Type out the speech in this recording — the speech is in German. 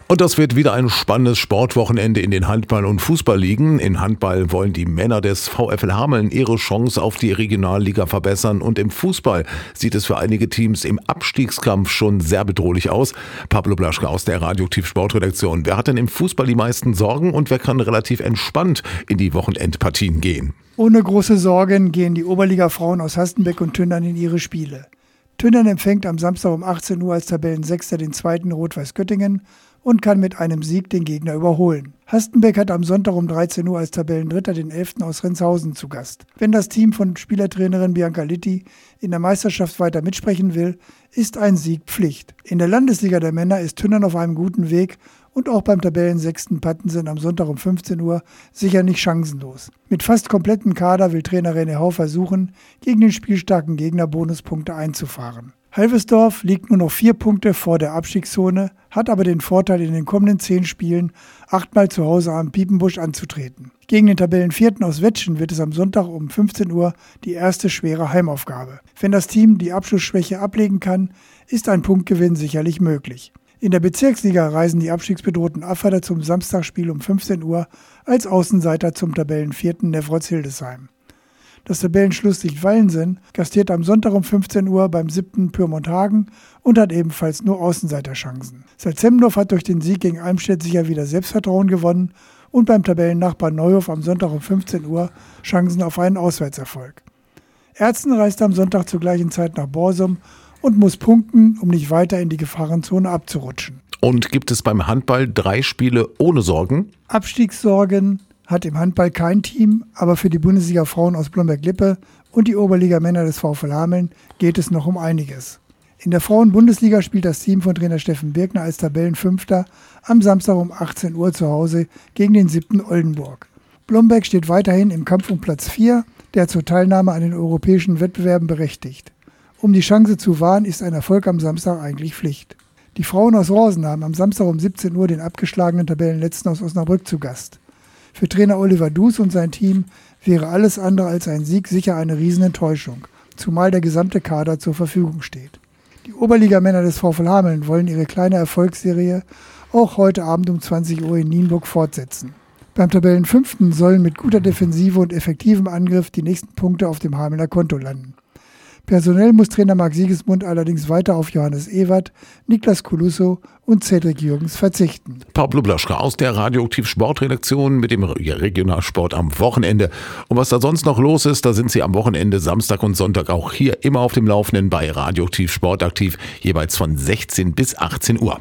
Und das wird wieder ein spannendes Sportwochenende in den Handball- und Fußballligen. In Handball wollen die Männer des VfL Hameln ihre Chance auf die Regionalliga verbessern. Und im Fußball sieht es für einige Teams im Abstiegskampf schon sehr bedrohlich aus. Pablo Blaschke aus der Radioaktiv Sportredaktion. Wer hat denn im Fußball die meisten Sorgen und wer kann relativ entspannt in die Wochenendpartien gehen? Ohne große Sorgen gehen die Oberliga-Frauen aus Hastenbeck und Tünnern in ihre Spiele. Tünnern empfängt am Samstag um 18 Uhr als Tabellensechster den zweiten Rot-Weiß Göttingen und kann mit einem Sieg den Gegner überholen. Hastenbeck hat am Sonntag um 13 Uhr als Tabellendritter den 11. aus Renzhausen zu Gast. Wenn das Team von Spielertrainerin Bianca Litti in der Meisterschaft weiter mitsprechen will, ist ein Sieg Pflicht. In der Landesliga der Männer ist Tünnern auf einem guten Weg und auch beim Tabellensechsten Pattensen am Sonntag um 15 Uhr sicher nicht chancenlos. Mit fast komplettem Kader will Trainer René Hau versuchen, gegen den spielstarken Gegner Bonuspunkte einzufahren. Halvesdorf liegt nur noch 4 Punkte vor der Abstiegszone, hat aber den Vorteil, in den kommenden 10 Spielen 8-mal zu Hause am Piepenbusch anzutreten. Gegen den Tabellenvierten aus Wettschen wird es am Sonntag um 15 Uhr die erste schwere Heimaufgabe. Wenn das Team die Abschlussschwäche ablegen kann, ist ein Punktgewinn sicherlich möglich. In der Bezirksliga reisen die abstiegsbedrohten Affader zum Samstagsspiel um 15 Uhr als Außenseiter zum Tabellenvierten Nefrotz-Hildesheim. Das Tabellenschlusslicht Wallensen gastiert am Sonntag um 15 Uhr beim 7. Pyrmont Hagen und hat ebenfalls nur Außenseiterchancen. Salzemdorf hat durch den Sieg gegen Almstedt sicher wieder Selbstvertrauen gewonnen und beim Tabellennachbar Neuhof am Sonntag um 15 Uhr Chancen auf einen Auswärtserfolg. Erzen reist am Sonntag zur gleichen Zeit nach Borsum und muss punkten, um nicht weiter in die Gefahrenzone abzurutschen. Und gibt es beim Handball 3 Spiele ohne Sorgen? Abstiegssorgen hat im Handball kein Team, aber für die Bundesliga-Frauen aus Blomberg-Lippe und die Oberliga-Männer des VfL Hameln geht es noch um einiges. In der Frauen-Bundesliga spielt das Team von Trainer Steffen Birkner als Tabellenfünfter am Samstag um 18 Uhr zu Hause gegen den 7. Oldenburg. Blomberg steht weiterhin im Kampf um Platz 4, der zur Teilnahme an den europäischen Wettbewerben berechtigt. Um die Chance zu wahren, ist ein Erfolg am Samstag eigentlich Pflicht. Die Frauen aus Rosen haben am Samstag um 17 Uhr den abgeschlagenen Tabellenletzten aus Osnabrück zu Gast. Für Trainer Oliver Dus und sein Team wäre alles andere als ein Sieg sicher eine Riesenenttäuschung, zumal der gesamte Kader zur Verfügung steht. Die Oberligamänner des VfL Hameln wollen ihre kleine Erfolgsserie auch heute Abend um 20 Uhr in Nienburg fortsetzen. Beim Tabellenfünften sollen mit guter Defensive und effektivem Angriff die nächsten Punkte auf dem Hamelner Konto landen. Personell muss Trainer Marc Siegesmund allerdings weiter auf Johannes Ewert, Niklas Colusso und Cedric Jürgens verzichten. Pablo Blaschke aus der Radioaktiv Sportredaktion mit dem Regionalsport am Wochenende. Und was da sonst noch los ist, da sind Sie am Wochenende Samstag und Sonntag auch hier immer auf dem Laufenden bei Radioaktiv Sportaktiv, jeweils von 16 bis 18 Uhr.